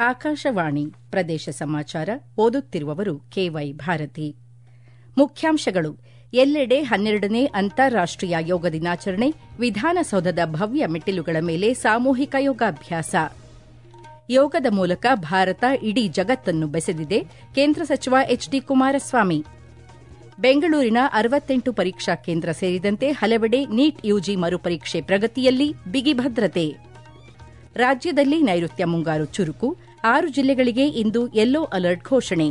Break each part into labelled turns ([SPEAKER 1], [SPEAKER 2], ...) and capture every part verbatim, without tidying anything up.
[SPEAKER 1] ಆಕಾಶವಾಣಿ ಪ್ರದೇಶ ಸಮಾಚಾರ ಓದುತ್ತಿರುವವರು ಕೆವೈ ಭಾರತಿ. ಮುಖ್ಯಾಂಶಗಳು. ಎಲ್ಲೆಡೆ ಹನ್ನೆರಡನೇ ಅಂತಾರಾಷ್ಟೀಯ ಯೋಗ ದಿನಾಚರಣೆ, ವಿಧಾನಸೌಧದ ಭವ್ಯ ಮೆಟ್ಟಿಲುಗಳ ಮೇಲೆ ಸಾಮೂಹಿಕ ಯೋಗಾಭ್ಯಾಸ. ಯೋಗದ ಮೂಲಕ ಭಾರತ ಇಡೀ ಜಗತ್ತನ್ನು ಬೆಸೆದಿದೆ, ಕೇಂದ್ರ ಸಚಿವ ಎಚ್ ಡಿ ಕುಮಾರಸ್ವಾಮಿ. ಬೆಂಗಳೂರಿನ ಅರವತ್ತೆಂಟು ಪರೀಕ್ಷಾ ಕೇಂದ್ರ ಸೇರಿದಂತೆ ಹಲವೆಡೆ ನೀಟ್ ಯುಜಿ ಮರುಪರೀಕ್ಷೆ ಪ್ರಗತಿಯಲ್ಲಿ ಬಿಗಿ ಭದ್ರತೆ. ರಾಜ್ಯದಲ್ಲಿ ನೈಋತ್ಯ ಮುಂಗಾರು ಚುರುಕು, ಆರು ಜಿಲ್ಲೆಗಳಿಗೆ ಇಂದು ಯೆಲ್ಲೋ ಅಲರ್ಟ್ ಘೋಷಣೆ.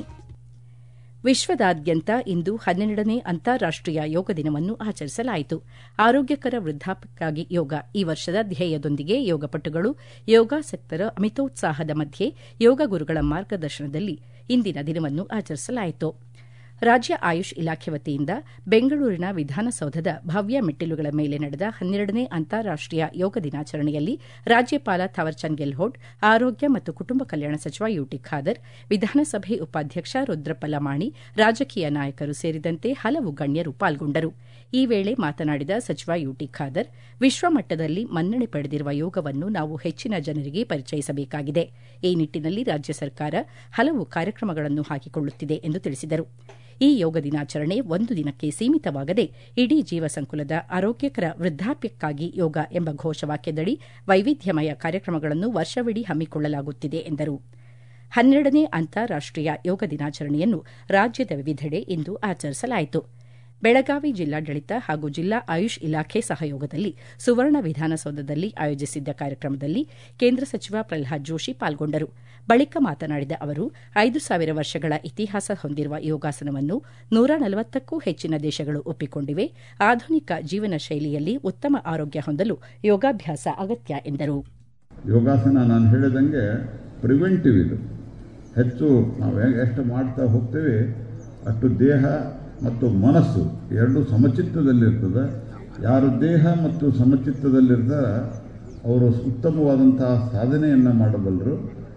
[SPEAKER 1] ವಿಶ್ವದಾದ್ಯಂತ ಇಂದು ಹನ್ನೆರಡನೇ ಅಂತಾರಾಷ್ಟೀಯ ಯೋಗ ದಿನವನ್ನು ಆಚರಿಸಲಾಯಿತು. ಆರೋಗ್ಯಕರ ವೃದ್ಧಾಪ್ಯಕ್ಕಾಗಿ ಯೋಗ ಈ ವರ್ಷದ ಧ್ಯೇಯದೊಂದಿಗೆ ಯೋಗಪಟುಗಳು, ಯೋಗಾಸಕ್ತರ ಅಮಿತೋತ್ಸಾಹದ ಮಧ್ಯೆ ಯೋಗ ಗುರುಗಳ ಮಾರ್ಗದರ್ಶನದಲ್ಲಿ ಇಂದಿನ ದಿನವನ್ನು ಆಚರಿಸಲಾಯಿತು. ರಾಜ್ಯ ಆಯುಷ್ ಇಲಾಖೆ ವತಿಯಿಂದ ಬೆಂಗಳೂರಿನ ವಿಧಾನಸೌಧದ ಭವ್ಯ ಮೆಟ್ಟಿಲುಗಳ ಮೇಲೆ ನಡೆದ ಹನ್ನೆರಡನೇ ಅಂತಾರಾಷ್ಟೀಯ ಯೋಗ ದಿನಾಚರಣೆಯಲ್ಲಿ ರಾಜ್ಯಪಾಲ ಥಾವರ್ಚಂದ್ ಗೆಹ್ಲೋಟ್, ಆರೋಗ್ಯ ಮತ್ತು ಕುಟುಂಬ ಕಲ್ಯಾಣ ಸಚಿವ ಯುಟಿ ಖಾದರ್, ವಿಧಾನಸಭೆ ಉಪಾಧ್ಯಕ್ಷ ರುದ್ರಪ್ಪ ಲಮಾಣಿ, ರಾಜಕೀಯ ನಾಯಕರು ಸೇರಿದಂತೆ ಹಲವು ಗಣ್ಯರು ಪಾಲ್ಗೊಂಡರು. ಈ ವೇಳೆ ಮಾತನಾಡಿದ ಸಚಿವ ಯುಟಿ ಖಾದರ್, ವಿಶ್ವಮಟ್ಟದಲ್ಲಿ ಮನ್ನಣೆ ಪಡೆದಿರುವ ಯೋಗವನ್ನು ನಾವು ಹೆಚ್ಚಿನ ಜನರಿಗೆ ಪರಿಚಯಿಸಬೇಕಾಗಿದೆ. ಈ ನಿಟ್ಟಿನಲ್ಲಿ ರಾಜ್ಯ ಸರ್ಕಾರ ಹಲವು ಕಾರ್ಯಕ್ರಮಗಳನ್ನು ಹಾಕಿಕೊಳ್ಳುತ್ತಿದೆ ಎಂದು ತಿಳಿಸಿದರು. ಈ ಯೋಗ ದಿನಾಚರಣೆ ಒಂದು ದಿನಕ್ಕೆ ಸೀಮಿತವಾಗದೆ ಇಡೀ ಜೀವ ಸಂಕುಲದ ಆರೋಗ್ಯಕರ ವೃದ್ಧಾಪ್ಯಕ್ಕಾಗಿ ಯೋಗ ಎಂಬ ಘೋಷವಾಕ್ಯದಡಿ ವೈವಿಧ್ಯಮಯ ಕಾರ್ಯಕ್ರಮಗಳನ್ನು ವರ್ಷವಿಡೀ ಹಮ್ಮಿಕೊಳ್ಳಲಾಗುತ್ತಿದೆ ಎಂದರು. ಹನ್ನೆರಡನೇ ಅಂತಾರಾಷ್ಟೀಯ ಯೋಗ ದಿನಾಚರಣೆಯನ್ನು ರಾಜ್ಯದ ವಿವಿಧೆಡೆ ಇಂದು ಆಚರಿಸಲಾಯಿತು. ಬೆಳಗಾವಿ ಜಿಲ್ಲಾಡಳಿತ ಹಾಗೂ ಜಿಲ್ಲಾ ಆಯುಷ್ ಇಲಾಖೆ ಸಹಯೋಗದಲ್ಲಿ ಸುವರ್ಣ ವಿಧಾನಸೌಧದಲ್ಲಿ ಆಯೋಜಿಸಿದ್ದ ಕಾರ್ಯಕ್ರಮದಲ್ಲಿ ಕೇಂದ್ರ ಸಚಿವ ಪ್ರಲ್ಹಾದ್ ಜೋಶಿ ಪಾಲ್ಗೊಂಡರು. ಬಳಿಕ ಮಾತನಾಡಿದ ಅವರು, ಐದು ಸಾವಿರ ವರ್ಷಗಳ ಇತಿಹಾಸ ಹೊಂದಿರುವ ಯೋಗಾಸನವನ್ನು ನೂರ ನಲವತ್ತಕ್ಕೂ ಹೆಚ್ಚಿನ ದೇಶಗಳು ಒಪ್ಪಿಕೊಂಡಿವೆ. ಆಧುನಿಕ ಜೀವನ ಶೈಲಿಯಲ್ಲಿ ಉತ್ತಮ ಆರೋಗ್ಯ ಹೊಂದಲು ಯೋಗಾಭ್ಯಾಸ ಅಗತ್ಯ ಎಂದರು.
[SPEAKER 2] ಯೋಗಾಸನ ನಾನು ಹೇಳಿದಂಗೆ ಪ್ರಿವೆಂಟಿವ್, ಇದು ಹೆಚ್ಚು ನಾವು ಎಷ್ಟು ಮಾಡ್ತಾ ಹೋಗ್ತೇವೆ ಅಷ್ಟು ದೇಹ ಮತ್ತು ಮನಸ್ಸು ಎರಡು ಸಮಚಿತ್ತದಲ್ಲಿರ್ತದೆ. ಯಾರು ದೇಹ ಮತ್ತು ಸಮಚಿತ್ತದಲ್ಲಿರ್ತಾರೆ ಅವರು ಉತ್ತಮವಾದಂತಹ ಸಾಧನೆಯನ್ನು ಮಾಡಬಲ್ಲರು.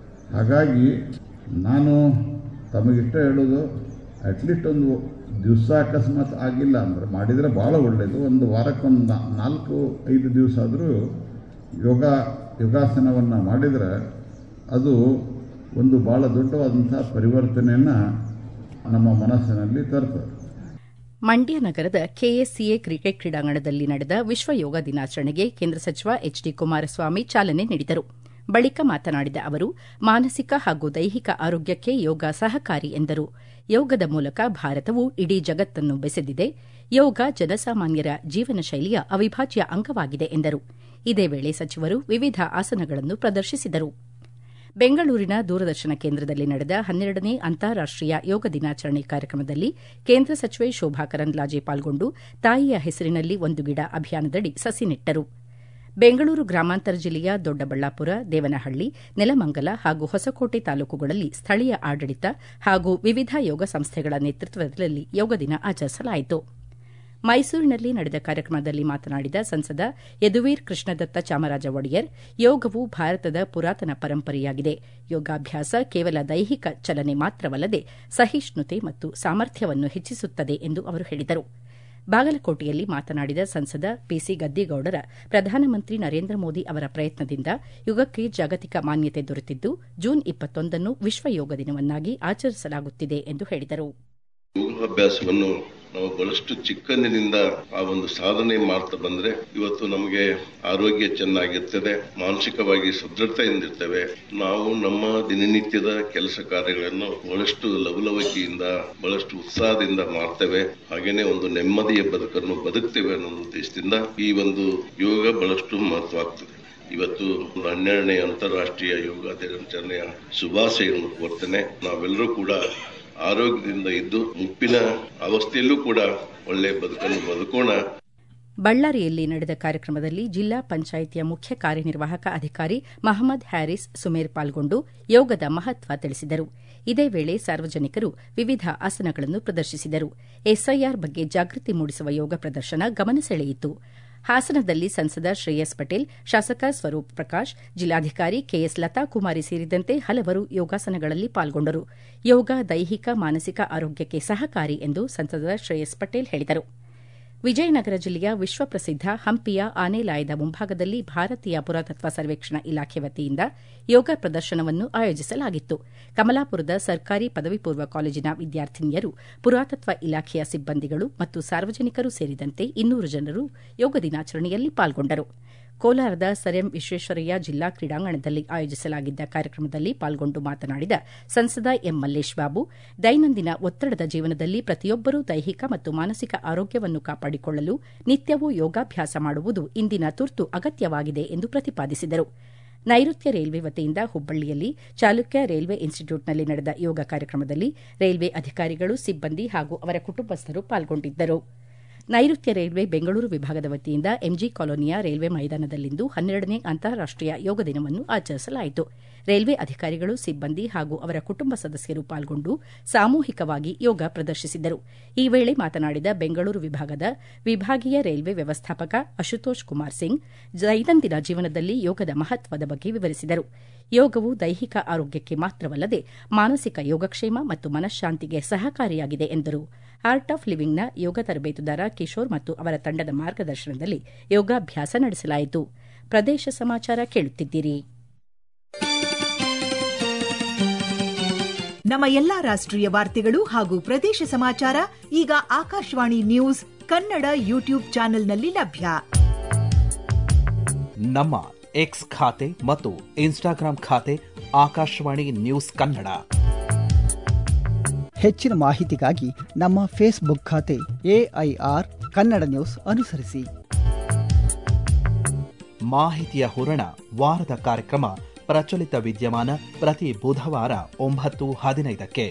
[SPEAKER 2] ಹಾಗಾಗಿ ನಾನು ತಮಗಿಷ್ಟ ಹೇಳೋದು, ಅಟ್ಲೀಸ್ಟ್ ಒಂದು ದಿವಸ ಅಕಸ್ಮಾತ್ ಆಗಿಲ್ಲ ಅಂದರೆ ಮಾಡಿದರೆ ಭಾಳ ಒಳ್ಳೆಯದು. ಒಂದು ವಾರಕ್ಕೊಂದು ನಾಲ್ಕು ಐದು ದಿವಸ ಆದರೂ ಯೋಗ ಯೋಗಾಸನವನ್ನು ಮಾಡಿದರೆ ಅದು ಒಂದು ಭಾಳ ದೊಡ್ಡವಾದಂಥ ಪರಿವರ್ತನೆಯನ್ನು ನಮ್ಮ ಮನಸ್ಸಿನಲ್ಲಿ ತರ್ತದೆ.
[SPEAKER 1] ಮಂಡ್ಯ ನಗರದ ಕೆಎಸ್ಸಿಎ ಕ್ರಿಕೆಟ್ ಕ್ರೀಡಾಂಗಣದಲ್ಲಿ ನಡೆದ ವಿಶ್ವ ಯೋಗ ದಿನಾಚರಣೆಗೆ ಕೇಂದ್ರ ಸಚಿವ ಎಚ್ ಡಿ ಕುಮಾರಸ್ವಾಮಿ ಚಾಲನೆ ನೀಡಿದರು. ಬಳಿಕ ಮಾತನಾಡಿದ ಅವರು, ಮಾನಸಿಕ ಹಾಗೂ ದೈಹಿಕ ಆರೋಗ್ಯಕ್ಕೆ ಯೋಗ ಸಹಕಾರಿ ಎಂದರು. ಯೋಗದ ಮೂಲಕ ಭಾರತವು ಇಡೀ ಜಗತ್ತನ್ನು ಬೆಸೆದಿದೆ. ಯೋಗ ಜನಸಾಮಾನ್ಯರ ಜೀವನ ಶೈಲಿಯ ಅವಿಭಾಜ್ಯ ಅಂಗವಾಗಿದೆ ಎಂದರು. ಇದೇ ವೇಳೆ ಸಚಿವರು ವಿವಿಧ ಆಸನಗಳನ್ನು ಪ್ರದರ್ಶಿಸಿದರು. ಬೆಂಗಳೂರಿನ ದೂರದರ್ಶನ ಕೇಂದ್ರದಲ್ಲಿ ನಡೆದ ಹನ್ನೆರಡನೇ ಅಂತಾರಾಷ್ಟೀಯ ಯೋಗ ದಿನಾಚರಣೆ ಕಾರ್ಯಕ್ರಮದಲ್ಲಿ ಕೇಂದ್ರ ಸಚಿವೆ ಶೋಭಾ ಕರಂದ್ಲಾಜೆ ಪಾಲ್ಗೊಂಡು ತಾಯಿಯ ಹೆಸರಿನಲ್ಲಿ ಒಂದು ಗಿಡ ಅಭಿಯಾನದಡಿ ಸಸಿ ನೆಟ್ಟರು. ಬೆಂಗಳೂರು ಗ್ರಾಮಾಂತರ ಜಿಲ್ಲೆಯ ದೊಡ್ಡಬಳ್ಳಾಪುರ, ದೇವನಹಳ್ಳಿ, ನೆಲಮಂಗಲ ಹಾಗೂ ಹೊಸಕೋಟೆ ತಾಲೂಕುಗಳಲ್ಲಿ ಸ್ಥಳೀಯ ಆಡಳಿತ ಹಾಗೂ ವಿವಿಧ ಯೋಗ ಸಂಸ್ಥೆಗಳ ನೇತೃತ್ವದಲ್ಲಿ ಯೋಗ ದಿನ ಆಚರಿಸಲಾಯಿತು. ಮೈಸೂರಿನಲ್ಲಿ ನಡೆದ ಕಾರ್ಯಕ್ರಮದಲ್ಲಿ ಮಾತನಾಡಿದ ಸಂಸದ ಯದುವೀರ್ ಕೃಷ್ಣದತ್ತ ಚಾಮರಾಜ ಒಡೆಯರ್, ಯೋಗವು ಭಾರತದ ಪುರಾತನ ಪರಂಪರೆಯಾಗಿದೆ. ಯೋಗಾಭ್ಯಾಸ ಕೇವಲ ದೈಹಿಕ ಚಲನೆ ಮಾತ್ರವಲ್ಲದೆ ಸಹಿಷ್ಣುತೆ ಮತ್ತು ಸಾಮರ್ಥ್ಯವನ್ನು ಹೆಚ್ಚಿಸುತ್ತದೆ ಎಂದು ಅವರು ಹೇಳಿದರು. ಬಾಗಲಕೋಟೆಯಲ್ಲಿ ಮಾತನಾಡಿದ ಸಂಸದ ಪಿಸಿ ಗದ್ದಿಗೌಡರ, ಪ್ರಧಾನಮಂತ್ರಿ ನರೇಂದ್ರ ಮೋದಿ ಅವರ ಪ್ರಯತ್ನದಿಂದ ಯೋಗಕ್ಕೆ ಜಾಗತಿಕ ಮಾನ್ಯತೆ ದೊರೆತಿದ್ದು ಜೂನ್ ಇಪ್ಪತ್ತೊಂದನ್ನು ವಿಶ್ವ ಯೋಗ ದಿನವನ್ನಾಗಿ ಆಚರಿಸಲಾಗುತ್ತಿದೆ ಎಂದು ಹೇಳಿದರು.
[SPEAKER 3] ಯೋಗಾಭ್ಯಾಸವನ್ನು ನಾವು ಬಹಳಷ್ಟು ಚಿಕ್ಕಂದಿನಿಂದ ಆ ಒಂದು ಸಾಧನೆ ಮಾಡ್ತಾ ಬಂದ್ರೆ ಇವತ್ತು ನಮಗೆ ಆರೋಗ್ಯ ಚೆನ್ನಾಗಿರ್ತದೆ, ಮಾನಸಿಕವಾಗಿ ಸದೃಢತೆಯಿಂದಿರ್ತೇವೆ. ನಾವು ನಮ್ಮ ದಿನನಿತ್ಯದ ಕೆಲಸ ಕಾರ್ಯಗಳನ್ನು ಬಹಳಷ್ಟು ಲವಲವಿಕೆಯಿಂದ ಬಹಳಷ್ಟು ಉತ್ಸಾಹದಿಂದ ಮಾಡ್ತೇವೆ. ಹಾಗೇನೆ ಒಂದು ನೆಮ್ಮದಿಯ ಬದುಕನ್ನು ಬದುಕ್ತೇವೆ ಅನ್ನೋ ಉದ್ದೇಶದಿಂದ ಈ ಒಂದು ಯೋಗ ಬಹಳಷ್ಟು ಮಹತ್ವ ಆಗ್ತದೆ. ಇವತ್ತು ಹನ್ನೆರಡನೇ ಅಂತಾರಾಷ್ಟೀಯ ಯೋಗ ದಿನಾಚರಣೆಯ ಶುಭಾಶಯಗಳನ್ನು ಕೋರ್ತೇನೆ. ನಾವೆಲ್ಲರೂ ಕೂಡ ಆರೋಗ್ಯದಿಂದ ಇದ್ದು ಮುಪ್ಪಿನ ಅವಸ್ಥೆಯಲ್ಲೂ ಕೂಡ ಒಳ್ಳೆಯ ಬದುಕನ್ನು ಬದುಕೋಣ.
[SPEAKER 1] ಬಳ್ಳಾರಿಯಲ್ಲಿ ನಡೆದ ಕಾರ್ಯಕ್ರಮದಲ್ಲಿ ಜಿಲ್ಲಾ ಪಂಚಾಯಿತಿಯ ಮುಖ್ಯ ಕಾರ್ಯನಿರ್ವಾಹಕ ಅಧಿಕಾರಿ ಮಹಮ್ಮದ್ ಹ್ಯಾರಿಸ್ ಸುಮೇರ್ ಪಾಲ್ಗೊಂಡು ಯೋಗದ ಮಹತ್ವ ತಿಳಿಸಿದರು. ಇದೇ ವೇಳೆ ಸಾರ್ವಜನಿಕರು ವಿವಿಧ ಆಸನಗಳನ್ನು ಪ್ರದರ್ಶಿಸಿದರು. ಎಸ್ಐಆರ್ ಬಗ್ಗೆ ಜಾಗೃತಿ ಮೂಡಿಸುವ ಯೋಗ ಪ್ರದರ್ಶನ ಗಮನ ಸೆಳೆಯಿತು. ಹಾಸನದಲ್ಲಿ ಸಂಸದ ಶ್ರೇಯಸ್ ಪಟೇಲ್, ಶಾಸಕ ಸ್ವರೂಪ್ ಪ್ರಕಾಶ್, ಜಿಲ್ಲಾಧಿಕಾರಿ ಕೆಎಸ್ ಲತಾ ಕುಮಾರಿ ಸೇರಿದಂತೆ ಹಲವರು ಯೋಗಾಸನಗಳಲ್ಲಿ ಪಾಲ್ಗೊಂಡರು. ಯೋಗ ದೈಹಿಕ ಮಾನಸಿಕ ಆರೋಗ್ಯಕ್ಕೆ ಸಹಕಾರಿ ಎಂದು ಸಂಸದ ಶ್ರೇಯಸ್ ಪಟೇಲ್ ಹೇಳಿದರು. ವಿಜಯನಗರ ಜಿಲ್ಲೆಯ ವಿಶ್ವಪ್ರಸಿದ್ಧ ಹಂಪಿಯ ಆನೆಲಾಯದ ಮುಂಭಾಗದಲ್ಲಿ ಭಾರತೀಯ ಪುರಾತತ್ವ ಸರ್ವೇಕ್ಷಣಾ ಇಲಾಖೆ ವತಿಯಿಂದ ಯೋಗ ಪ್ರದರ್ಶನವನ್ನು ಆಯೋಜಿಸಲಾಗಿತ್ತು. ಕಮಲಾಪುರದ ಸರ್ಕಾರಿ ಪದವಿ ಪೂರ್ವ ಕಾಲೇಜಿನ ವಿದ್ಯಾರ್ಥಿನಿಯರು, ಪುರಾತತ್ವ ಇಲಾಖೆಯ ಸಿಬ್ಬಂದಿಗಳು ಮತ್ತು ಸಾರ್ವಜನಿಕರು ಸೇರಿದಂತೆ ಇನ್ನೂರು ಜನರು ಯೋಗ ದಿನಾಚರಣೆಯಲ್ಲಿ ಪಾಲ್ಗೊಂಡರು. ಕೋಲಾರದ ಸರ್ ಎಂ ವಿಶ್ವೇಶ್ವರಯ್ಯ ಜಿಲ್ಲಾ ಕ್ರೀಡಾಂಗಣದಲ್ಲಿ ಆಯೋಜಿಸಲಾಗಿದ್ದ ಕಾರ್ಯಕ್ರಮದಲ್ಲಿ ಪಾಲ್ಗೊಂಡು ಮಾತನಾಡಿದ ಸಂಸದ ಎಂ ಮಲ್ಲೇಶ್ ಬಾಬು, ದೈನಂದಿನ ಒತ್ತಡದ ಜೀವನದಲ್ಲಿ ಪ್ರತಿಯೊಬ್ಬರೂ ದೈಹಿಕ ಮತ್ತು ಮಾನಸಿಕ ಆರೋಗ್ಯವನ್ನು ಕಾಪಾಡಿಕೊಳ್ಳಲು ನಿತ್ಯವೂ ಯೋಗಾಭ್ಯಾಸ ಮಾಡುವುದು ಇಂದಿನ ತುರ್ತು ಅಗತ್ಯವಾಗಿದೆ ಎಂದು ಪ್ರತಿಪಾದಿಸಿದರು. ನೈಋತ್ಯ ರೈಲ್ವೆ ವತಿಯಿಂದ ಹುಬ್ಬಳ್ಳಿಯಲ್ಲಿ ಚಾಲುಕ್ಯ ರೈಲ್ವೆ ಇನ್ಸ್ಟಿಟ್ಯೂಟ್ನಲ್ಲಿ ನಡೆದ ಯೋಗ ಕಾರ್ಯಕ್ರಮದಲ್ಲಿ ರೈಲ್ವೆ ಅಧಿಕಾರಿಗಳು, ಸಿಬ್ಬಂದಿ ಹಾಗೂ ಅವರ ಕುಟುಂಬಸ್ಥರು ಪಾಲ್ಗೊಂಡಿದ್ದರು. ನೈಋತ್ಯ ರೈಲ್ವೆ ಬೆಂಗಳೂರು ವಿಭಾಗದ ವತಿಯಿಂದ ಎಂಜಿ ಕಾಲೋನಿಯ ರೈಲ್ವೆ ಮೈದಾನದಲ್ಲಿಂದು ಹನ್ನೆರಡನೇ ಅಂತಾರಾಷ್ಟೀಯ ಯೋಗ ದಿನವನ್ನು ಆಚರಿಸಲಾಯಿತು. ರೈಲ್ವೆ ಅಧಿಕಾರಿಗಳು, ಸಿಬ್ಬಂದಿ ಹಾಗೂ ಅವರ ಕುಟುಂಬ ಸದಸ್ಯರು ಪಾಲ್ಗೊಂಡು ಸಾಮೂಹಿಕವಾಗಿ ಯೋಗ ಪ್ರದರ್ಶಿಸಿದರು. ಈ ವೇಳೆ ಮಾತನಾಡಿದ ಬೆಂಗಳೂರು ವಿಭಾಗದ ವಿಭಾಗೀಯ ರೈಲ್ವೆ ವ್ಯವಸ್ಥಾಪಕ ಅಶುತೋಷ್ ಕುಮಾರ್ ಸಿಂಗ್, ದೈನಂದಿನ ಜೀವನದಲ್ಲಿ ಯೋಗದ ಮಹತ್ವದ ಬಗ್ಗೆ ವಿವರಿಸಿದರು. ಯೋಗವು ದೈಹಿಕ ಆರೋಗ್ಯಕ್ಕೆ ಮಾತ್ರವಲ್ಲದೆ ಮಾನಸಿಕ ಯೋಗಕ್ಷೇಮ ಮತ್ತು ಮನಃಶಾಂತಿಗೆ ಸಹಕಾರಿಯಾಗಿದೆ ಎಂದರು. ಆರ್ಟ್ ಆಫ್ ಲಿವಿಂಗ್ನ ಯೋಗ ತರಬೇತುದಾರ ಕಿಶೋರ್ ಮತ್ತು ಅವರ ತಂಡದ ಮಾರ್ಗದರ್ಶನದಲ್ಲಿ ಯೋಗಾಭ್ಯಾಸ ನಡೆಸಲಾಯಿತು. ಪ್ರದೇಶ ಸಮಾಚಾರ ಕೇಳುತ್ತಿದ್ದೀರಿ.
[SPEAKER 4] ನಮ್ಮ ಎಲ್ಲಾ ರಾಷ್ಟ್ರೀಯ ವಾರ್ತೆಗಳು ಹಾಗೂ ಪ್ರದೇಶ ಸಮಾಚಾರ ಈಗ ಆಕಾಶವಾಣಿ ನ್ಯೂಸ್ ಕನ್ನಡ ಯೂಟ್ಯೂಬ್ ಚಾನೆಲ್ನಲ್ಲಿ ಲಭ್ಯ.
[SPEAKER 5] ನಮ್ಮ ಎಕ್ಸ್ ಖಾತೆ ಮತ್ತು ಇನ್ಸ್ಟಾಗ್ರಾಂ ಖಾತೆ ಆಕಾಶವಾಣಿ ನ್ಯೂಸ್ ಕನ್ನಡ.
[SPEAKER 6] ಹೆಚ್ಚಿನ ಮಾಹಿತಿಗಾಗಿ ನಮ್ಮ ಫೇಸ್ಬುಕ್ ಖಾತೆ ಎಐಆರ್ ಕನ್ನಡ ನ್ಯೂಸ್ ಅನುಸರಿಸಿ.
[SPEAKER 5] ಮಾಹಿತಿಯ ಹೂರಣ ವಾರದ ಕಾರ್ಯಕ್ರಮ ಪ್ರಚಲಿತ ವಿದ್ಯಮಾನ ಪ್ರತಿ ಬುಧವಾರ ಒಂಬತ್ತು ಹದಿನೈದಕ್ಕೆ.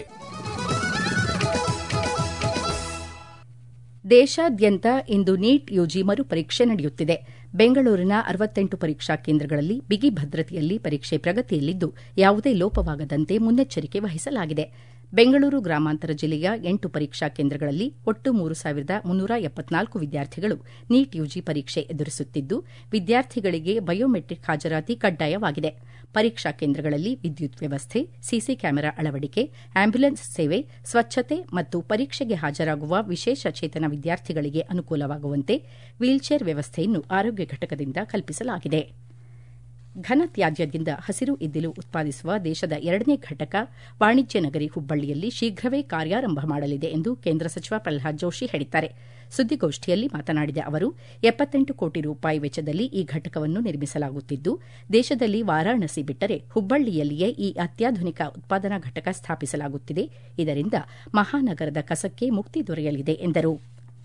[SPEAKER 1] ದೇಶಾದ್ಯಂತ ಇಂದು ನೀಟ್ ಯುಜಿ ಮರುಪರೀಕ್ಷೆ ನಡೆಯುತ್ತಿದೆ. ಬೆಂಗಳೂರಿನ ಅರವತ್ತೆಂಟು ಪರೀಕ್ಷಾ ಕೇಂದ್ರಗಳಲ್ಲಿ ಬಿಗಿ ಭದ್ರತೆಯಲ್ಲಿ ಪರೀಕ್ಷೆ ಪ್ರಗತಿಯಲ್ಲಿದ್ದು ಯಾವುದೇ ಲೋಪವಾಗದಂತೆ ಮುನ್ನೆಚ್ಚರಿಕೆ ವಹಿಸಲಾಗಿದೆ. ಬೆಂಗಳೂರು ಗ್ರಾಮಾಂತರ ಜಿಲ್ಲೆಯ ಎಂಟು ಪರೀಕ್ಷಾ ಕೇಂದ್ರಗಳಲ್ಲಿ ಒಟ್ಟು ಮೂರು ಸಾವಿರದ ಮುನ್ನೂರ ಎಪ್ಪತ್ನಾಲ್ಕು ವಿದ್ಯಾರ್ಥಿಗಳು ನೀಟ್ ಯುಜಿ ಪರೀಕ್ಷೆ ಎದುರಿಸುತ್ತಿದ್ದು, ವಿದ್ಯಾರ್ಥಿಗಳಿಗೆ ಬಯೋಮೆಟ್ರಿಕ್ ಹಾಜರಾತಿ ಕಡ್ಡಾಯವಾಗಿದೆ. ಪರೀಕ್ಷಾ ಕೇಂದ್ರಗಳಲ್ಲಿ ವಿದ್ಯುತ್ ವ್ಯವಸ್ಥೆ, ಸಿಸಿ ಕ್ಯಾಮೆರಾ ಅಳವಡಿಕೆ, ಆಂಬ್ಯುಲೆನ್ಸ್ ಸೇವೆ, ಸ್ವಚ್ಛತೆ ಮತ್ತು ಪರೀಕ್ಷೆಗೆ ಹಾಜರಾಗುವ ವಿಶೇಷ ಚೇತನ ವಿದ್ಯಾರ್ಥಿಗಳಿಗೆ ಅನುಕೂಲವಾಗುವಂತೆ ವೀಲ್ಚೇರ್ ವ್ಯವಸ್ಥೆಯನ್ನು ಆರೋಗ್ಯ ಘಟಕದಿಂದ ಕಲ್ಪಿಸಲಾಗಿದೆ. ಘನತ್ಯಾಜ್ಯದಿಂದ ಹಸಿರು ಇದ್ದಿಲು ಉತ್ಪಾದಿಸುವ ದೇಶದ ಎರಡನೇ ಘಟಕ ವಾಣಿಜ್ಯ ನಗರಿ ಹುಬ್ಬಳ್ಳಿಯಲ್ಲಿ ಶೀಘ್ರವೇ ಕಾರ್ಯಾರಂಭ ಮಾಡಲಿದೆ ಎಂದು ಕೇಂದ್ರ ಸಚಿವ ಪ್ರಹ್ಲಾದ್ ಜೋಶಿ ಹೇಳಿದ್ದಾರೆ. ಸುದ್ದಿಗೋಷ್ಠಿಯಲ್ಲಿ ಮಾತನಾಡಿದ ಅವರು, ಎಪ್ಪತ್ತೆಂಟು ಕೋಟಿ ರೂಪಾಯಿ ವೆಚ್ಚದಲ್ಲಿ ಈ ಘಟಕವನ್ನು ನಿರ್ಮಿಸಲಾಗುತ್ತಿದ್ದು, ದೇಶದಲ್ಲಿ ವಾರಾಣಸಿ ಬಿಟ್ಟರೆ ಹುಬ್ಬಳ್ಳಿಯಲ್ಲಿಯೇ ಈ ಅತ್ಯಾಧುನಿಕ ಉತ್ಪಾದನಾ ಘಟಕ ಸ್ಥಾಪಿಸಲಾಗುತ್ತಿದೆ. ಇದರಿಂದ ಮಹಾನಗರದ ಕಸಕ್ಕೆ ಮುಕ್ತಿ ದೊರೆಯಲಿದೆ ಎಂದರು.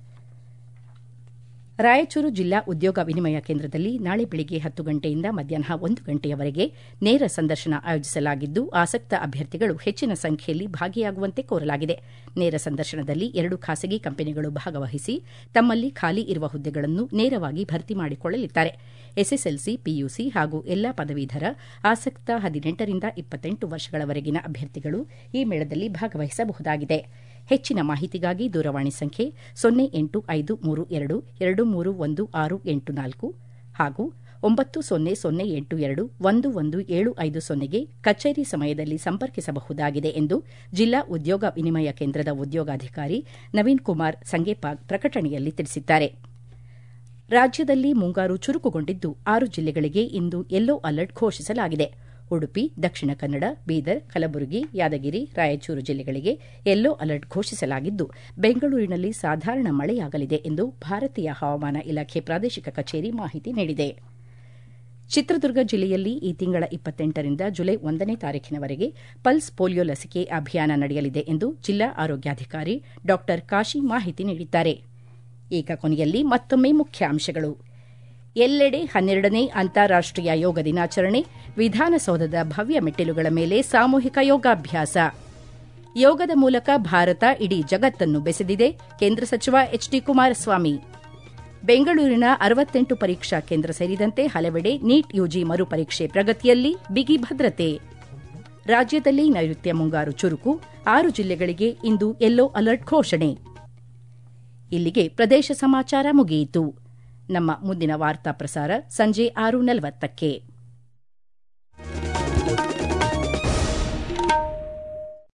[SPEAKER 1] ರಾಯಚೂರು ಜಿಲ್ಲಾ ಉದ್ಯೋಗ ವಿನಿಮಯ ಕೇಂದ್ರದಲ್ಲಿ ನಾಳೆ ಬೆಳಗ್ಗೆ ಹತ್ತು ಗಂಟೆಯಿಂದ ಮಧ್ಯಾಹ್ನ ಒಂದು ಗಂಟೆಯವರೆಗೆ ನೇರ ಸಂದರ್ಶನ ಆಯೋಜಿಸಲಾಗಿದ್ದು, ಆಸಕ್ತ ಅಭ್ಯರ್ಥಿಗಳು ಹೆಚ್ಚಿನ ಸಂಖ್ಯೆಯಲ್ಲಿ ಭಾಗಿಯಾಗುವಂತೆ ಕೋರಲಾಗಿದೆ. ನೇರ ಸಂದರ್ಶನದಲ್ಲಿ ಎರಡು ಖಾಸಗಿ ಕಂಪನಿಗಳು ಭಾಗವಹಿಸಿ ತಮ್ಮಲ್ಲಿ ಖಾಲಿ ಇರುವ ಹುದ್ದೆಗಳನ್ನು ನೇರವಾಗಿ ಭರ್ತಿ ಮಾಡಿಕೊಳ್ಳಲಿದ್ದಾರೆ. ಎಸ್ಎಸ್ಎಲ್ಸಿ, ಪಿಯುಸಿ ಹಾಗೂ ಎಲ್ಲಾ ಪದವೀಧರ ಆಸಕ್ತ ಹದಿನೆಂಟರಿಂದ ಇಪ್ಪತ್ತೆಂಟು ವರ್ಷಗಳವರೆಗಿನ ಅಭ್ಯರ್ಥಿಗಳು ಈ ಮೇಳದಲ್ಲಿ ಭಾಗವಹಿಸಬಹುದಾಗಿದೆ. ಹೆಚ್ಚಿನ ಮಾಹಿತಿಗಾಗಿ ದೂರವಾಣಿ ಸಂಖ್ಯೆ ಸೊನ್ನೆ ಎಂಟು ಐದು ಮೂರು ಎರಡು ಎರಡು ಮೂರು ಒಂದು ಆರು ಎಂಟು ನಾಲ್ಕು ಹಾಗೂ ಒಂಬತ್ತು ಸೊನ್ನೆ ಸೊನ್ನೆ ಎಂಟು ಎರಡು ಒಂದು ಒಂದು ಏಳು ಐದು ಸೊನ್ನೆಗೆ ಕಚೇರಿ ಸಮಯದಲ್ಲಿ ಸಂಪರ್ಕಿಸಬಹುದಾಗಿದೆ ಎಂದು ಜಿಲ್ಲಾ ಉದ್ಯೋಗ ವಿನಿಮಯ ಕೇಂದ್ರದ ಉದ್ಯೋಗಾಧಿಕಾರಿ ನವೀನ್ ಕುಮಾರ್ ಸಂಗೇಪಾಗ್ ಪ್ರಕಟಣೆಯಲ್ಲಿ ತಿಳಿಸಿದ್ದಾರೆ. ರಾಜ್ಯದಲ್ಲಿ ಮುಂಗಾರು ಚುರುಕುಗೊಂಡಿದ್ದು, ಆರು ಜಿಲ್ಲೆಗಳಿಗೆ ಇಂದು ಯೆಲ್ಲೋ ಅಲರ್ಟ್ ಘೋಷಿಸಲಾಗಿದೆ. ಉಡುಪಿ, ದಕ್ಷಿಣ ಕನ್ನಡ, ಬೀದರ್, ಕಲಬುರಗಿ, ಯಾದಗಿರಿ, ರಾಯಚೂರು ಜಿಲ್ಲೆಗಳಿಗೆ ಯೆಲ್ಲೋ ಅಲರ್ಟ್ ಘೋಷಿಸಲಾಗಿದ್ದು, ಬೆಂಗಳೂರಿನಲ್ಲಿ ಸಾಧಾರಣ ಮಳೆಯಾಗಲಿದೆ ಎಂದು ಭಾರತೀಯ ಹವಾಮಾನ ಇಲಾಖೆ ಪ್ರಾದೇಶಿಕ ಕಚೇರಿ ಮಾಹಿತಿ ನೀಡಿದೆ. ಚಿತ್ರದುರ್ಗ ಜಿಲ್ಲೆಯಲ್ಲಿ ಈ ತಿಂಗಳ ಇಪ್ಪತ್ತೆಂಟರಿಂದ ಜುಲೈ ಒಂದನೇ ತಾರೀಖಿನವರೆಗೆ ಪಲ್ಸ್ ಪೋಲಿಯೋ ಲಸಿಕೆ ಅಭಿಯಾನ ನಡೆಯಲಿದೆ ಎಂದು ಜಿಲ್ಲಾ ಆರೋಗ್ಯಾಧಿಕಾರಿ ಡಾ ಕಾಶಿ ಮಾಹಿತಿ ನೀಡಿದ್ದಾರೆ. ಈಗ ಕೊನೆಯಲ್ಲಿ ಮತ್ತೊಮ್ಮೆ ಮುಖ್ಯಾಂಶಗಳು. ಎಲ್ಲೆಡೆ ಹನ್ನೆರಡನೇ ಅಂತಾರಾಷ್ಟೀಯ ಯೋಗ ದಿನಾಚರಣೆ, ವಿಧಾನಸೌಧದ ಭವ್ಯ ಮೆಟ್ಟಿಲುಗಳ ಮೇಲೆ ಸಾಮೂಹಿಕ ಯೋಗಾಭ್ಯಾಸ. ಯೋಗದ ಮೂಲಕ ಭಾರತ ಇಡೀ ಜಗತ್ತನ್ನು ಬೆಸೆದಿದೆ, ಕೇಂದ್ರ ಸಚಿವ ಎಚ್ ಡಿ ಕುಮಾರಸ್ವಾಮಿ. ಬೆಂಗಳೂರಿನ ಅರವತ್ತೆಂಟು ಪರೀಕ್ಷಾ ಕೇಂದ್ರ ಸೇರಿದಂತೆ ಹಲವೆಡೆ ನೀಟ್ ಯುಜಿ ಮರುಪರೀಕ್ಷೆ ಪ್ರಗತಿಯಲ್ಲಿ, ಬಿಗಿ ಭದ್ರತೆ. ರಾಜ್ಯದಲ್ಲಿ ನೈಋತ್ಯ ಮುಂಗಾರು ಚುರುಕು, ಆರು ಜಿಲ್ಲೆಗಳಿಗೆ ಇಂದು ಯೆಲ್ಲೋ ಅಲರ್ಟ್ ಘೋಷಣೆ. ಇಲ್ಲಿಗೆ ಪ್ರದೇಶ ಸಮಾಚಾರ ಮುಗಿಯಿತು. ನಮ್ಮ ಮುಂದಿನ ವಾರ್ತಾ ಪ್ರಸಾರ ಸಂಜೆ ಆರು ನಲವತ್ತಕ್ಕೆ.